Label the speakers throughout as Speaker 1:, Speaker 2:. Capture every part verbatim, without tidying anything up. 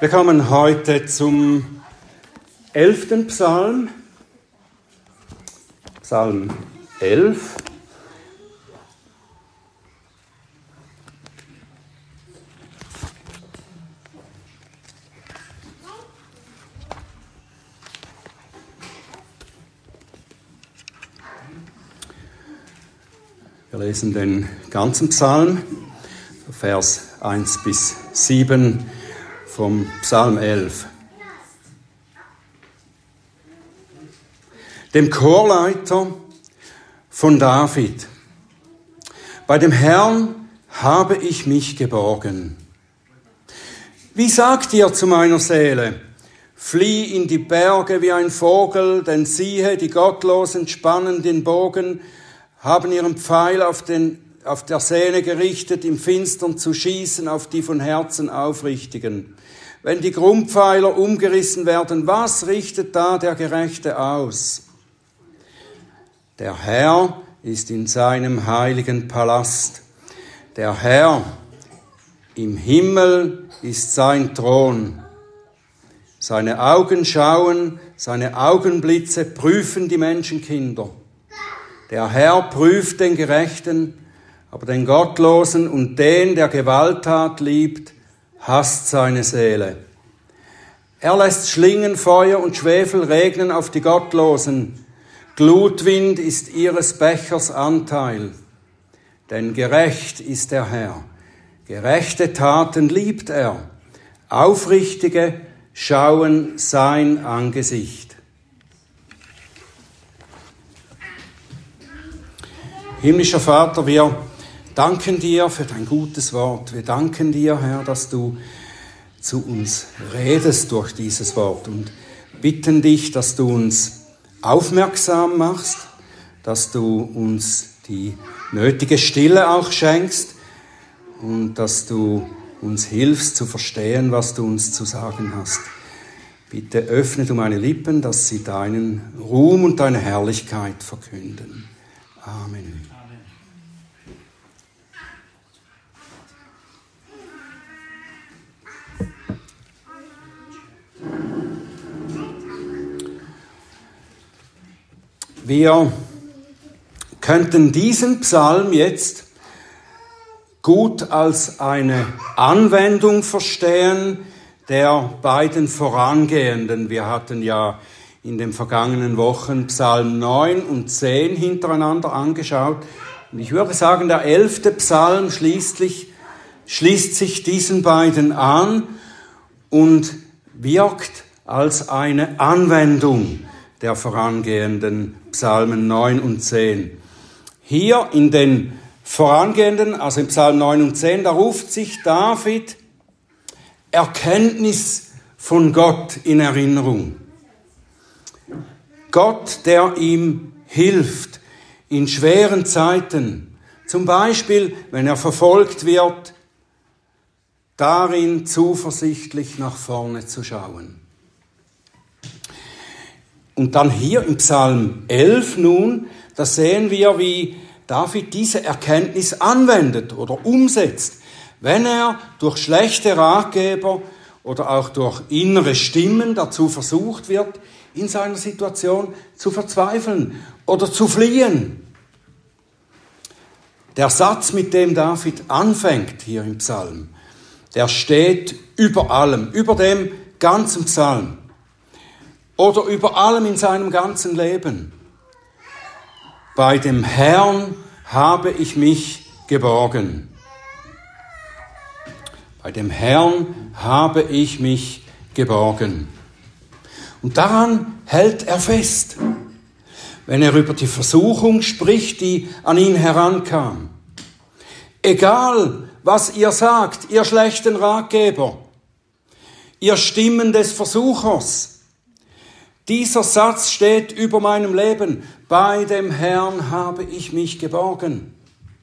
Speaker 1: Wir kommen heute zum elften Psalm, Psalm elf. Wir lesen den ganzen Psalm, Vers eins bis sieben vom Psalm elf. Dem Chorleiter von David. Bei dem Herrn habe ich mich geborgen. Wie sagt ihr zu meiner Seele? Flieh in die Berge wie ein Vogel, denn siehe, die Gottlosen spannen den Bogen, haben ihren Pfeil auf, den, auf der Sehne gerichtet, im Finstern zu schießen auf die von Herzen Aufrichtigen. Wenn die Grundpfeiler umgerissen werden, was richtet da der Gerechte aus? Der Herr ist in seinem heiligen Palast. Der Herr im Himmel ist sein Thron. Seine Augen schauen, seine Augenblitze prüfen die Menschenkinder. Der Herr prüft den Gerechten, aber den Gottlosen und den, der Gewalttat liebt, hasst seine Seele. Er lässt Schlingen, Feuer und Schwefel regnen auf die Gottlosen. Glutwind ist ihres Bechers Anteil. Denn gerecht ist der Herr. Gerechte Taten liebt er. Aufrichtige schauen sein Angesicht. Himmlischer Vater, wir danken dir für dein gutes Wort. Wir danken dir, Herr, dass du zu uns redest durch dieses Wort und bitten dich, dass du uns aufmerksam machst, dass du uns die nötige Stille auch schenkst und dass du uns hilfst zu verstehen, was du uns zu sagen hast. Bitte öffne du meine Lippen, dass sie deinen Ruhm und deine Herrlichkeit verkünden. Amen. Wir könnten diesen Psalm jetzt gut als eine Anwendung verstehen der beiden vorangehenden. Wir hatten ja in den vergangenen Wochen Psalm neun und zehn hintereinander angeschaut. Und ich würde sagen, der elfte Psalm schließlich, schließt sich diesen beiden an und wirkt als eine Anwendung der vorangehenden Psalmen neun und zehn. Hier in den vorangehenden, also im Psalm neun und zehn, da ruft sich David Erkenntnis von Gott in Erinnerung. Gott, der ihm hilft in schweren Zeiten, zum Beispiel, wenn er verfolgt wird, darin zuversichtlich nach vorne zu schauen. Und dann hier im Psalm elf nun, da sehen wir, wie David diese Erkenntnis anwendet oder umsetzt, wenn er durch schlechte Ratgeber oder auch durch innere Stimmen dazu versucht wird, in seiner Situation zu verzweifeln oder zu fliehen. Der Satz, mit dem David anfängt hier im Psalm, der steht über allem, über dem ganzen Psalm. Oder über allem in seinem ganzen Leben. Bei dem Herrn habe ich mich geborgen. Bei dem Herrn habe ich mich geborgen. Und daran hält er fest, wenn er über die Versuchung spricht, die an ihn herankam. Egal, was ihr sagt, ihr schlechten Ratgeber, ihr Stimmen des Versuchers, dieser Satz steht über meinem Leben. Bei dem Herrn habe ich mich geborgen.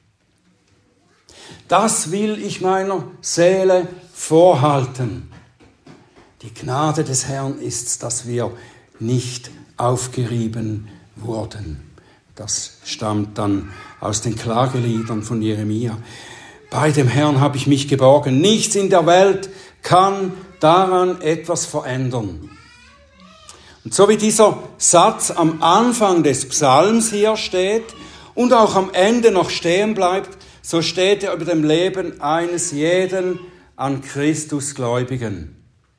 Speaker 1: Das will ich meiner Seele vorhalten. Die Gnade des Herrn ist, dass wir nicht aufgerieben wurden. Das stammt dann aus den Klageliedern von Jeremia. Bei dem Herrn habe ich mich geborgen. Nichts in der Welt kann daran etwas verändern. Und so wie dieser Satz am Anfang des Psalms hier steht und auch am Ende noch stehen bleibt, so steht er über dem Leben eines jeden an Christus Gläubigen.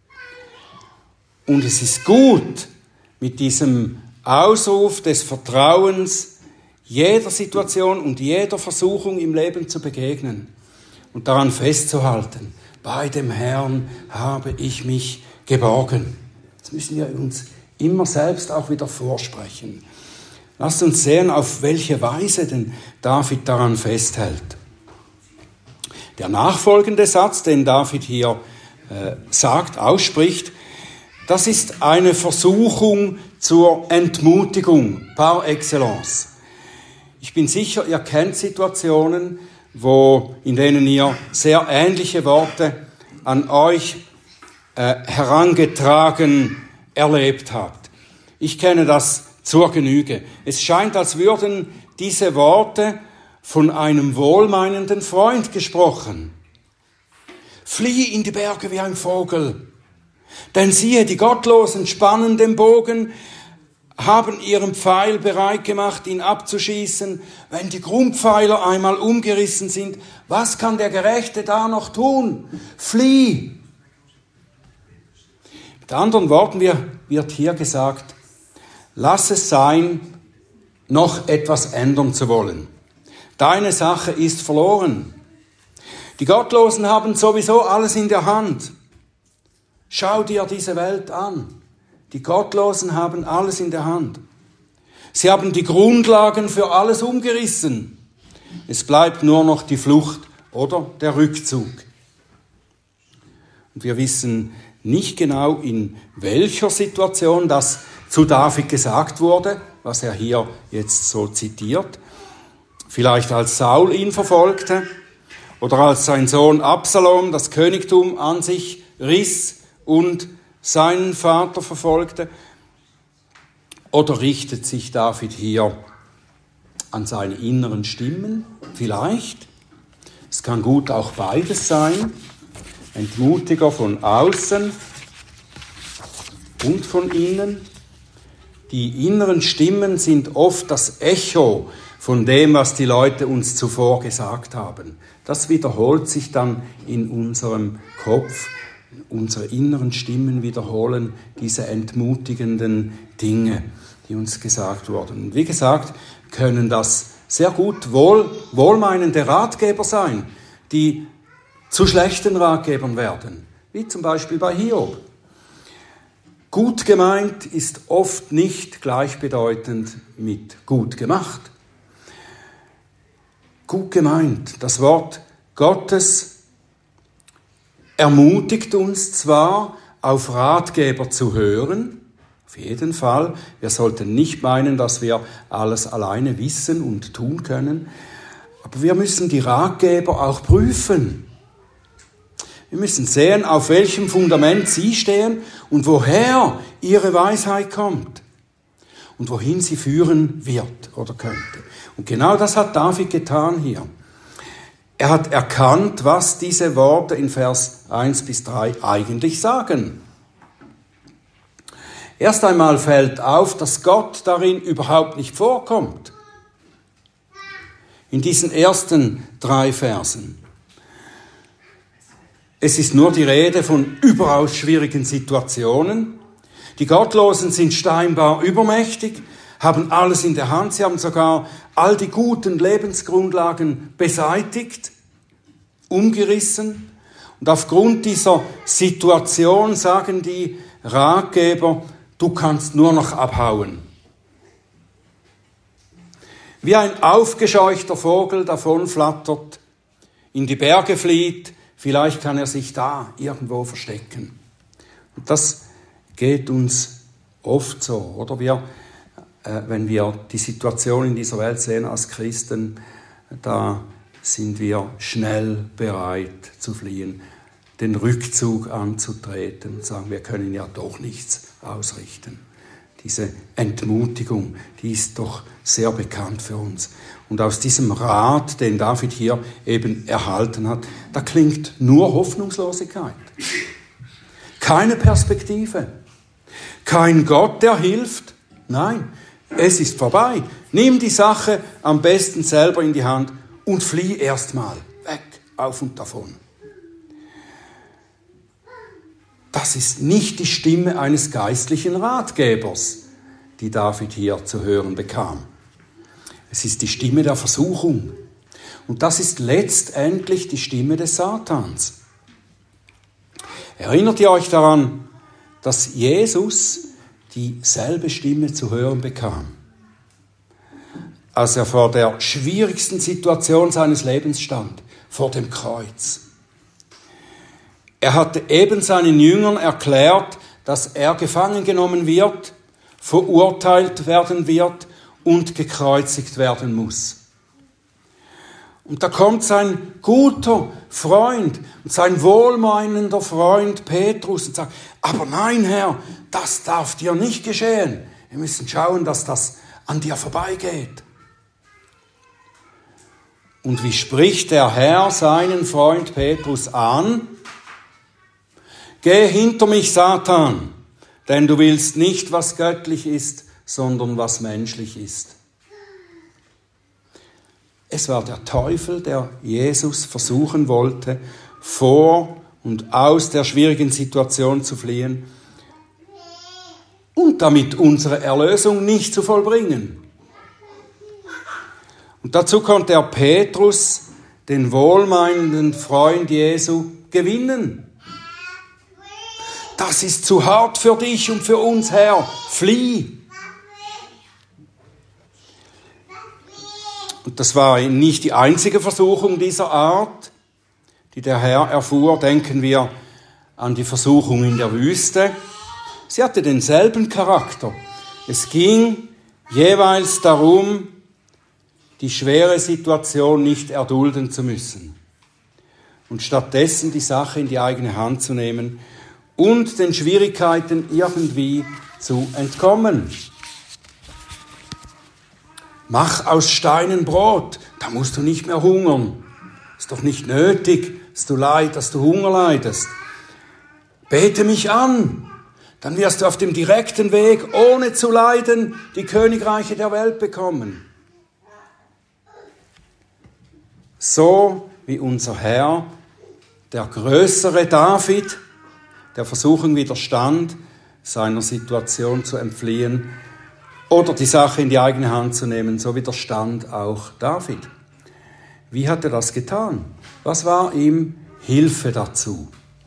Speaker 1: Und es ist gut, mit diesem Ausruf des Vertrauens jeder Situation und jeder Versuchung im Leben zu begegnen und daran festzuhalten, bei dem Herrn habe ich mich geborgen. Das müssen wir uns immer selbst auch wieder vorsprechen. Lasst uns sehen, auf welche Weise denn David daran festhält. Der nachfolgende Satz, den David hier äh, sagt, ausspricht, das ist eine Versuchung zur Entmutigung par excellence. Ich bin sicher, ihr kennt Situationen, wo, in denen ihr sehr ähnliche Worte an euch äh, herangetragen erlebt habt. Ich kenne das zur Genüge. Es scheint, als würden diese Worte von einem wohlmeinenden Freund gesprochen. Flieh in die Berge wie ein Vogel, denn siehe, die Gottlosen spannen den Bogen, haben ihren Pfeil bereit gemacht, ihn abzuschießen. Wenn die Grundpfeiler einmal umgerissen sind, was kann der Gerechte da noch tun? Flieh! Mit anderen Worten wird hier gesagt, lass es sein, noch etwas ändern zu wollen. Deine Sache ist verloren. Die Gottlosen haben sowieso alles in der Hand. Schau dir diese Welt an. Die Gottlosen haben alles in der Hand. Sie haben die Grundlagen für alles umgerissen. Es bleibt nur noch die Flucht oder der Rückzug. Und wir wissen nicht genau, in welcher Situation das zu David gesagt wurde, was er hier jetzt so zitiert. Vielleicht als Saul ihn verfolgte oder als sein Sohn Absalom das Königtum an sich riss und seinen Vater verfolgte? Oder richtet sich David hier an seine inneren Stimmen? Vielleicht. Es kann gut auch beides sein. Entmutiger von außen und von innen. Die inneren Stimmen sind oft das Echo von dem, was die Leute uns zuvor gesagt haben. Das wiederholt sich dann in unserem Kopf. Unsere inneren Stimmen wiederholen diese entmutigenden Dinge, die uns gesagt wurden. Und wie gesagt, können das sehr gut wohl, wohlmeinende Ratgeber sein, die zu schlechten Ratgebern werden, wie zum Beispiel bei Hiob. Gut gemeint ist oft nicht gleichbedeutend mit gut gemacht. Gut gemeint, das Wort Gottes ermutigt uns zwar, auf Ratgeber zu hören, auf jeden Fall. Wir sollten nicht meinen, dass wir alles alleine wissen und tun können, aber wir müssen die Ratgeber auch prüfen. Wir müssen sehen, auf welchem Fundament sie stehen und woher ihre Weisheit kommt und wohin sie führen wird oder könnte. Und genau das hat David getan hier. Er hat erkannt, was diese Worte in Vers eins bis drei eigentlich sagen. Erst einmal fällt auf, dass Gott darin überhaupt nicht vorkommt. In diesen ersten drei Versen. Es ist nur die Rede von überaus schwierigen Situationen. Die Gottlosen sind scheinbar übermächtig, haben alles in der Hand. Sie haben sogar all die guten Lebensgrundlagen beseitigt, umgerissen. Und aufgrund dieser Situation sagen die Ratgeber, du kannst nur noch abhauen. Wie ein aufgescheuchter Vogel davonflattert, in die Berge flieht, vielleicht kann er sich da irgendwo verstecken. Und das geht uns oft so, oder? Wir, äh, wenn wir die Situation in dieser Welt sehen als Christen, da sind wir schnell bereit zu fliehen, den Rückzug anzutreten und sagen, wir können ja doch nichts ausrichten. Diese Entmutigung, die ist doch sehr bekannt für uns. Und aus diesem Rat, den David hier eben erhalten hat, da klingt nur Hoffnungslosigkeit. keine Perspektive, kein Gott, der hilft. Nein, es ist vorbei. Nimm die Sache am besten selber in die Hand und flieh erstmal weg, auf und davon. Das ist nicht die Stimme eines geistlichen Ratgebers, die David hier zu hören bekam. Es ist die Stimme der Versuchung. Und das ist letztendlich die Stimme des Satans. Erinnert ihr euch daran, dass Jesus dieselbe Stimme zu hören bekam, als er vor der schwierigsten Situation seines Lebens stand, vor dem Kreuz? Er hatte eben seinen Jüngern erklärt, dass er gefangen genommen wird, verurteilt werden wird und gekreuzigt werden muss. Und da kommt sein guter Freund und sein wohlmeinender Freund Petrus und sagt, aber nein, Herr, das darf dir nicht geschehen. Wir müssen schauen, dass das an dir vorbeigeht. Und wie spricht der Herr seinen Freund Petrus an? Geh hinter mich, Satan, denn du willst nicht, was göttlich ist, sondern was menschlich ist. Es war der Teufel, der Jesus versuchen wollte, vor und aus der schwierigen Situation zu fliehen und damit unsere Erlösung nicht zu vollbringen. Und dazu konnte er Petrus, den wohlmeinenden Freund Jesu, gewinnen. Das ist zu hart für dich und für uns, Herr. Flieh! Und das war nicht die einzige Versuchung dieser Art, die der Herr erfuhr. Denken wir an die Versuchung in der Wüste. Sie hatte denselben Charakter. Es ging jeweils darum, die schwere Situation nicht erdulden zu müssen und stattdessen die Sache in die eigene Hand zu nehmen und den Schwierigkeiten irgendwie zu entkommen. Mach aus Steinen Brot, da musst du nicht mehr hungern. Ist doch nicht nötig, dass du leid, dass du Hunger leidest. Bete mich an, dann wirst du auf dem direkten Weg, ohne zu leiden, die Königreiche der Welt bekommen. So wie unser Herr, der größere David, der Versuchung widerstand, seiner Situation zu entfliehen oder die Sache in die eigene Hand zu nehmen, so widerstand auch David. Wie hat er das getan? Was war ihm Hilfe dazu?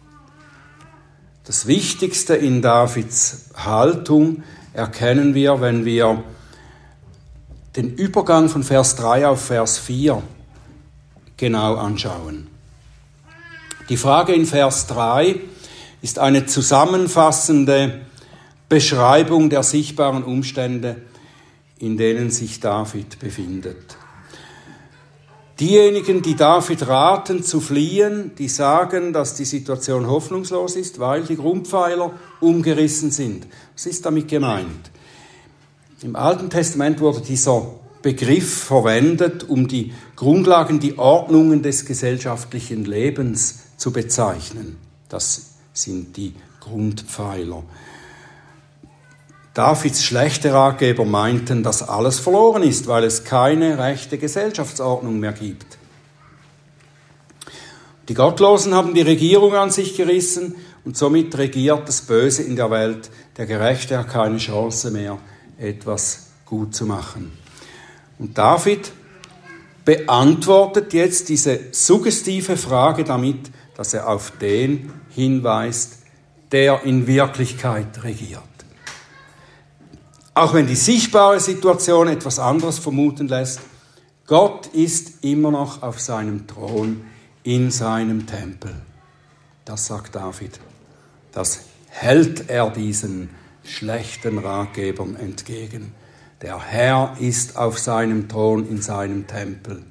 Speaker 1: Das Wichtigste in Davids Haltung erkennen wir, wenn wir den Übergang von Vers drei auf Vers vier genau anschauen. Die Frage in Vers drei ist eine zusammenfassende Beschreibung der sichtbaren Umstände, in denen sich David befindet. Diejenigen, die David raten zu fliehen, die sagen, dass die Situation hoffnungslos ist, weil die Grundpfeiler umgerissen sind. Was ist damit gemeint? Im Alten Testament wurde dieser Begriff verwendet, um die Grundlagen, die Ordnungen des gesellschaftlichen Lebens zu bezeichnen. Das sind die Grundpfeiler. Davids schlechte Ratgeber meinten, dass alles verloren ist, weil es keine rechte Gesellschaftsordnung mehr gibt. Die Gottlosen haben die Regierung an sich gerissen und somit regiert das Böse in der Welt. Der Gerechte hat keine Chance mehr, etwas gut zu machen. Und David beantwortet jetzt diese suggestive Frage damit, dass er auf den hinweist, der in Wirklichkeit regiert. Auch wenn die sichtbare Situation etwas anderes vermuten lässt, Gott ist immer noch auf seinem Thron in seinem Tempel. Das sagt David. Das hält er diesen schlechten Ratgebern entgegen. Der Herr ist auf seinem Thron in seinem Tempel.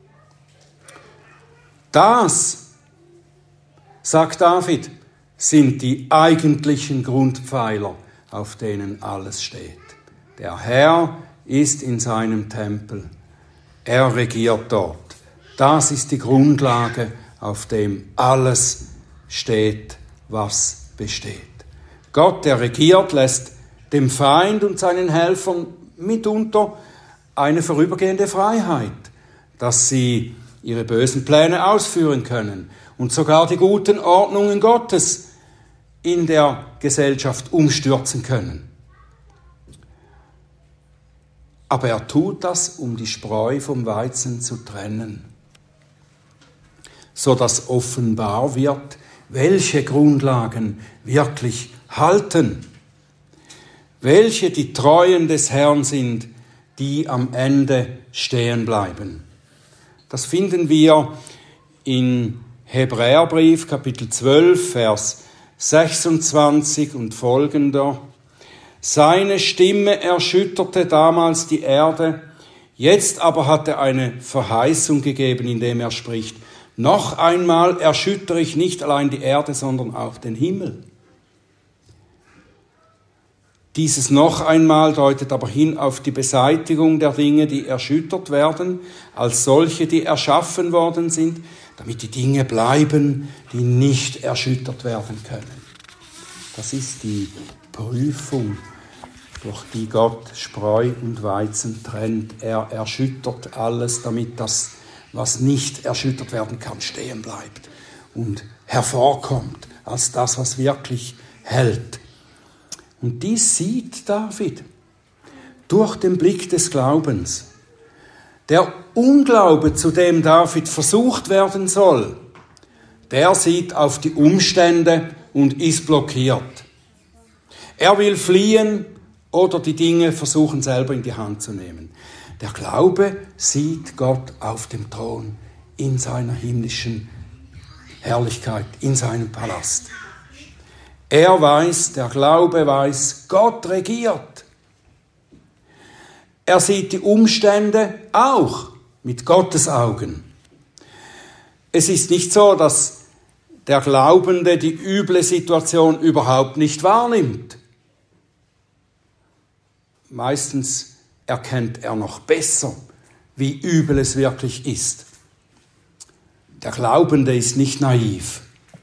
Speaker 1: Das, sagt David, sind die eigentlichen Grundpfeiler, auf denen alles steht. Der Herr ist in seinem Tempel. Er regiert dort. Das ist die Grundlage, auf dem alles steht, was besteht. Gott, der regiert, lässt dem Feind und seinen Helfern mitunter eine vorübergehende Freiheit, dass sie ihre bösen Pläne ausführen können und sogar die guten Ordnungen Gottes in der Gesellschaft umstürzen können. Aber er tut das, um die Spreu vom Weizen zu trennen, so dass offenbar wird, welche Grundlagen wirklich halten, welche die Treuen des Herrn sind, die am Ende stehen bleiben. Das finden wir in Hebräerbrief, Kapitel zwölf, Vers sechsundzwanzig und folgender. Seine Stimme erschütterte damals die Erde, jetzt aber hat er eine Verheißung gegeben, indem er spricht: Noch einmal erschüttere ich nicht allein die Erde, sondern auch den Himmel. Dieses noch einmal deutet aber hin auf die Beseitigung der Dinge, die erschüttert werden, als solche, die erschaffen worden sind, damit die Dinge bleiben, die nicht erschüttert werden können. Das ist die Prüfung, durch die Gott Spreu und Weizen trennt. Er erschüttert alles, damit das, was nicht erschüttert werden kann, stehen bleibt und hervorkommt als das, was wirklich hält. Und dies sieht David durch den Blick des Glaubens. Der Unglaube, zu dem David versucht werden soll, der sieht auf die Umstände und ist blockiert. Er will fliehen oder die Dinge versuchen selber in die Hand zu nehmen. Der Glaube sieht Gott auf dem Thron in seiner himmlischen Herrlichkeit, in seinem Palast. Er weiß, der Glaube weiß, Gott regiert. Er sieht die Umstände auch mit Gottes Augen. Es ist nicht so, dass der Glaubende die üble Situation überhaupt nicht wahrnimmt. Meistens erkennt er noch besser, wie übel es wirklich ist. Der Glaubende ist nicht naiv.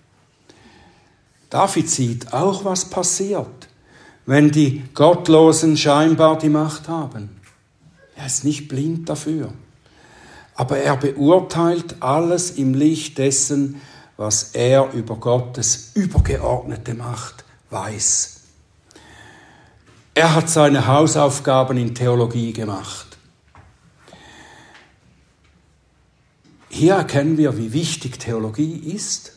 Speaker 1: David sieht auch, was passiert, wenn die Gottlosen scheinbar die Macht haben. Er ist nicht blind dafür. Aber er beurteilt alles im Licht dessen, was er über Gottes übergeordnete Macht weiß. Er hat seine Hausaufgaben in Theologie gemacht. Hier erkennen wir, wie wichtig Theologie ist.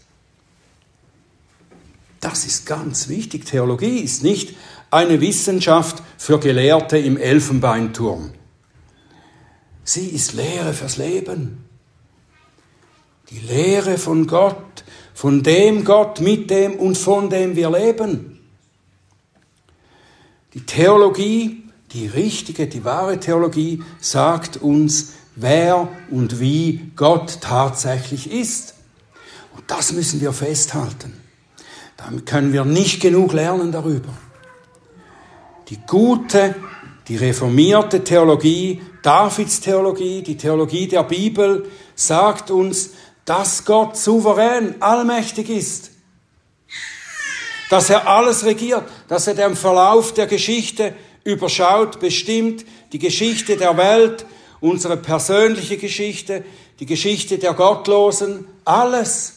Speaker 1: Das ist ganz wichtig. Theologie ist nicht eine Wissenschaft für Gelehrte im Elfenbeinturm. Sie ist Lehre fürs Leben. Die Lehre von Gott, von dem Gott, mit dem und von dem wir leben. Die Theologie, die richtige, die wahre Theologie, sagt uns, wer und wie Gott tatsächlich ist. Und das müssen wir festhalten. Damit können wir nicht genug lernen darüber. Die gute, die reformierte Theologie, Davids Theologie, die Theologie der Bibel, sagt uns, dass Gott souverän, allmächtig ist. Dass er alles regiert, dass er den Verlauf der Geschichte überschaut, bestimmt, die Geschichte der Welt, unsere persönliche Geschichte, die Geschichte der Gottlosen, alles.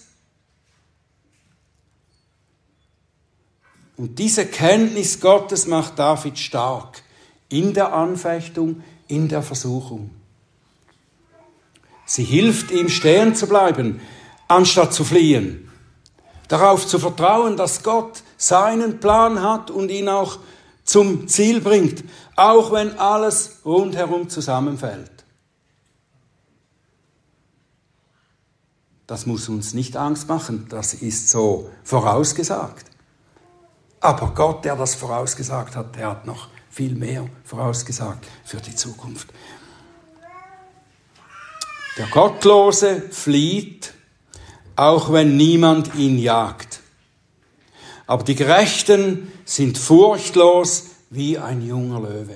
Speaker 1: Und diese Kenntnis Gottes macht David stark in der Anfechtung, in der Versuchung. Sie hilft ihm, stehen zu bleiben, anstatt zu fliehen. Darauf zu vertrauen, dass Gott seinen Plan hat und ihn auch zum Ziel bringt, auch wenn alles rundherum zusammenfällt. Das muss uns nicht Angst machen, das ist so vorausgesagt. Aber Gott, der das vorausgesagt hat, der hat noch viel mehr vorausgesagt für die Zukunft. Der Gottlose flieht, auch wenn niemand ihn jagt. Aber die Gerechten sind furchtlos wie ein junger Löwe.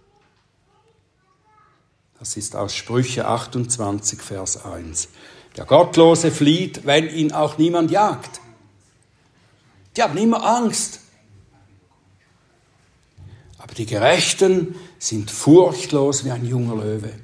Speaker 1: Das ist aus Sprüche achtundzwanzig, Vers eins. Der Gottlose flieht, wenn ihn auch niemand jagt. Die haben immer Angst. Aber die Gerechten sind furchtlos wie ein junger Löwe.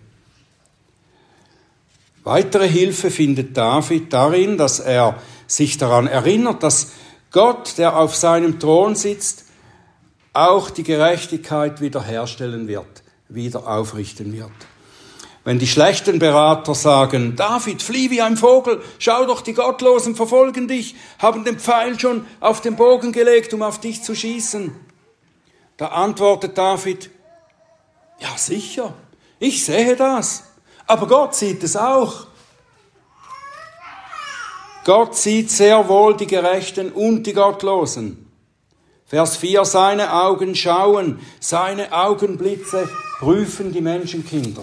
Speaker 1: Weitere Hilfe findet David darin, dass er sich daran erinnert, dass Gott, der auf seinem Thron sitzt, auch die Gerechtigkeit wiederherstellen wird, wieder aufrichten wird. Wenn die schlechten Berater sagen, David, flieh wie ein Vogel, schau doch, die Gottlosen verfolgen dich, haben den Pfeil schon auf den Bogen gelegt, um auf dich zu schießen. Da antwortet David, ja sicher, ich sehe das, aber Gott sieht es auch. Gott sieht sehr wohl die Gerechten und die Gottlosen. Vers vier, seine Augen schauen, seine Augenblitze prüfen die Menschenkinder.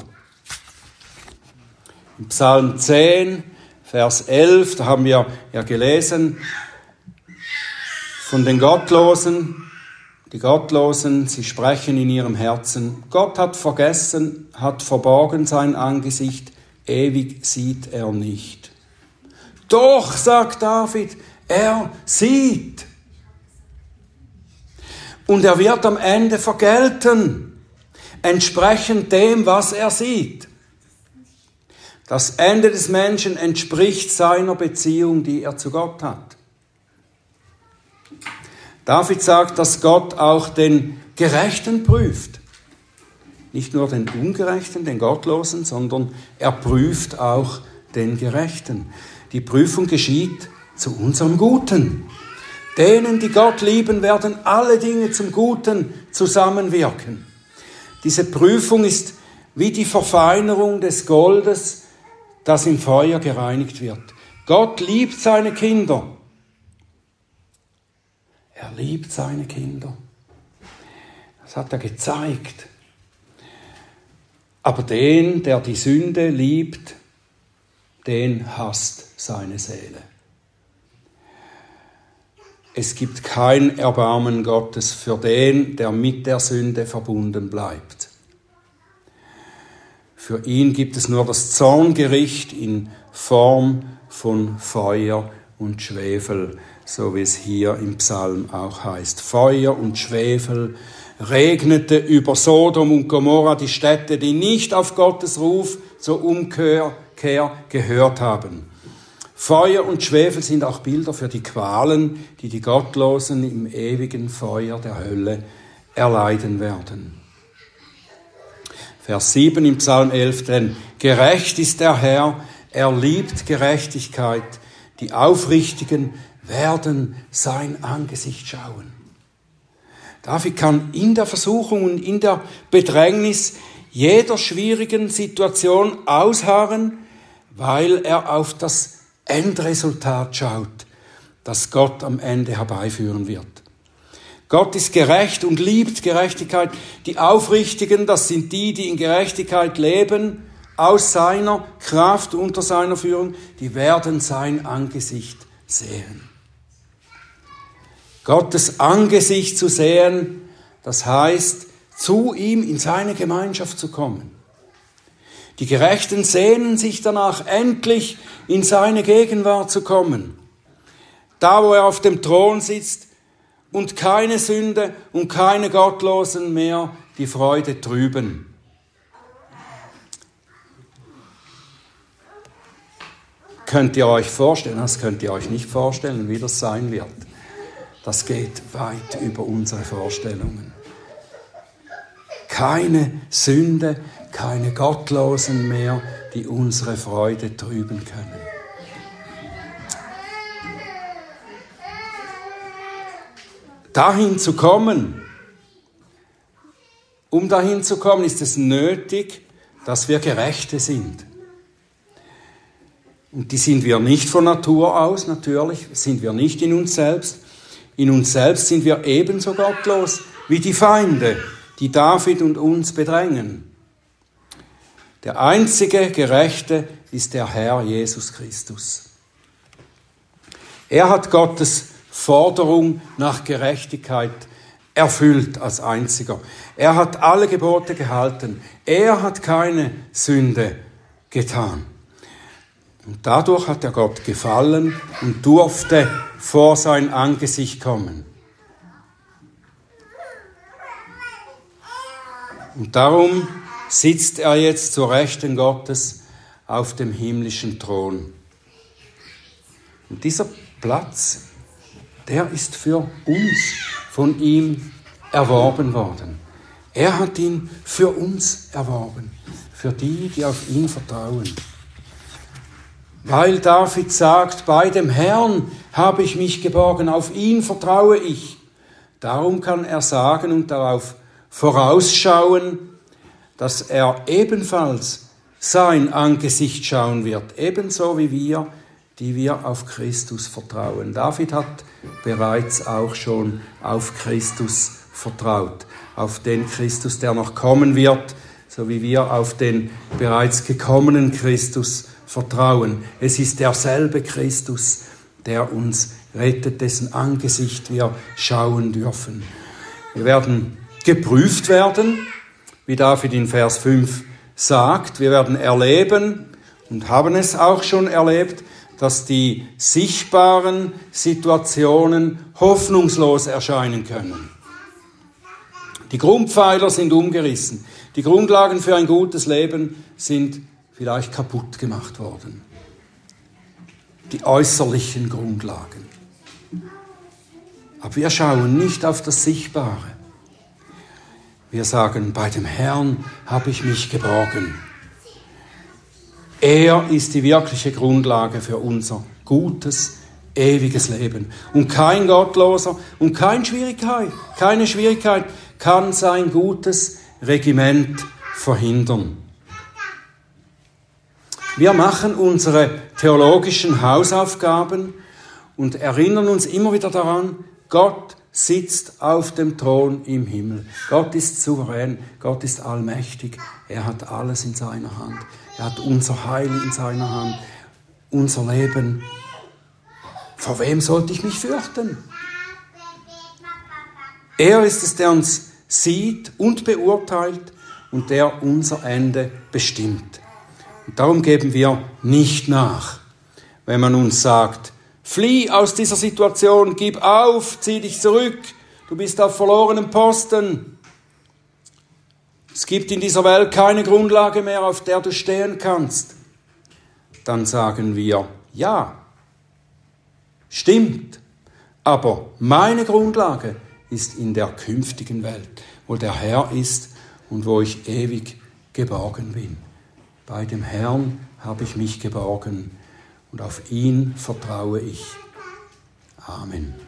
Speaker 1: Im Psalm zehn, Vers elf, da haben wir ja gelesen, von den Gottlosen, die Gottlosen, sie sprechen in ihrem Herzen, Gott hat vergessen, hat verborgen sein Angesicht, ewig sieht er nicht. Doch, sagt David, er sieht. Und er wird am Ende vergelten, entsprechend dem, was er sieht. Das Ende des Menschen entspricht seiner Beziehung, die er zu Gott hat. David sagt, dass Gott auch den Gerechten prüft. Nicht nur den Ungerechten, den Gottlosen, sondern er prüft auch den Gerechten. Die Prüfung geschieht zu unserem Guten. Denen, die Gott lieben, werden alle Dinge zum Guten zusammenwirken. Diese Prüfung ist wie die Verfeinerung des Goldes, das im Feuer gereinigt wird. Gott liebt seine Kinder. Er liebt seine Kinder. Das hat er gezeigt. Aber den, der die Sünde liebt, den hasst seine Seele. Es gibt kein Erbarmen Gottes für den, der mit der Sünde verbunden bleibt. Für ihn gibt es nur das Zorngericht in Form von Feuer und Schwefel, so wie es hier im Psalm auch heißt. Feuer und Schwefel regnete über Sodom und Gomorra, die Städte, die nicht auf Gottes Ruf zur Umkehr gehört haben. Feuer und Schwefel sind auch Bilder für die Qualen, die die Gottlosen im ewigen Feuer der Hölle erleiden werden. Vers sieben im Psalm elf, denn gerecht ist der Herr, er liebt Gerechtigkeit, die Aufrichtigen werden sein Angesicht schauen. David kann in der Versuchung und in der Bedrängnis jeder schwierigen Situation ausharren, weil er auf das Endresultat schaut, das Gott am Ende herbeiführen wird. Gott ist gerecht und liebt Gerechtigkeit. Die Aufrichtigen, das sind die, die in Gerechtigkeit leben, aus seiner Kraft, unter seiner Führung, die werden sein Angesicht sehen. Gottes Angesicht zu sehen, das heißt, zu ihm in seine Gemeinschaft zu kommen. Die Gerechten sehnen sich danach, endlich in seine Gegenwart zu kommen. Da, wo er auf dem Thron sitzt und keine Sünde und keine Gottlosen mehr die Freude trüben. Könnt ihr euch vorstellen, das könnt ihr euch nicht vorstellen, wie das sein wird. Das geht weit über unsere Vorstellungen. Keine Sünde, keine Gottlosen mehr, die unsere Freude trüben können. Dahin zu kommen, um dahin zu kommen, ist es nötig, dass wir Gerechte sind. Und die sind wir nicht von Natur aus, natürlich, sind wir nicht in uns selbst. In uns selbst sind wir ebenso gottlos wie die Feinde, die David und uns bedrängen. Der einzige Gerechte ist der Herr Jesus Christus. Er hat Gottes Forderung nach Gerechtigkeit erfüllt als einziger. Er hat alle Gebote gehalten. Er hat keine Sünde getan. Und dadurch hat er Gott gefallen und durfte vor sein Angesicht kommen. Und darum sitzt er jetzt zur Rechten Gottes auf dem himmlischen Thron. Und dieser Platz, der ist für uns von ihm erworben worden. Er hat ihn für uns erworben, für die, die auf ihn vertrauen. Weil David sagt, bei dem Herrn habe ich mich geborgen, auf ihn vertraue ich. Darum kann er sagen und darauf vorausschauen, dass er ebenfalls sein Angesicht schauen wird, ebenso wie wir, die wir auf Christus vertrauen. David hat bereits auch schon auf Christus vertraut, auf den Christus, der noch kommen wird, so wie wir auf den bereits gekommenen Christus vertrauen. Es ist derselbe Christus, der uns rettet, dessen Angesicht wir schauen dürfen. Wir werden geprüft werden, wie David in Vers fünf sagt. Wir werden erleben und haben es auch schon erlebt, dass die sichtbaren Situationen hoffnungslos erscheinen können. Die Grundpfeiler sind umgerissen. Die Grundlagen für ein gutes Leben sind vielleicht kaputt gemacht worden. Die äußerlichen Grundlagen. Aber wir schauen nicht auf das Sichtbare. Wir sagen, bei dem Herrn habe ich mich geborgen. Er ist die wirkliche Grundlage für unser gutes, ewiges Leben. Und kein Gottloser und keine Schwierigkeit, keine Schwierigkeit kann sein gutes Regiment verhindern. Wir machen unsere theologischen Hausaufgaben und erinnern uns immer wieder daran, Gott sitzt auf dem Thron im Himmel. Gott ist souverän, Gott ist allmächtig, er hat alles in seiner Hand. Er hat unser Heil in seiner Hand, unser Leben. Vor wem sollte ich mich fürchten? Er ist es, der uns sieht und beurteilt und der unser Ende bestimmt. Und darum geben wir nicht nach, wenn man uns sagt, flieh aus dieser Situation, gib auf, zieh dich zurück, du bist auf verlorenem Posten. Es gibt in dieser Welt keine Grundlage mehr, auf der du stehen kannst. Dann sagen wir, ja, stimmt, aber meine Grundlage ist in der künftigen Welt, wo der Herr ist und wo ich ewig geborgen bin. Bei dem Herrn habe ich mich geborgen und auf ihn vertraue ich. Amen.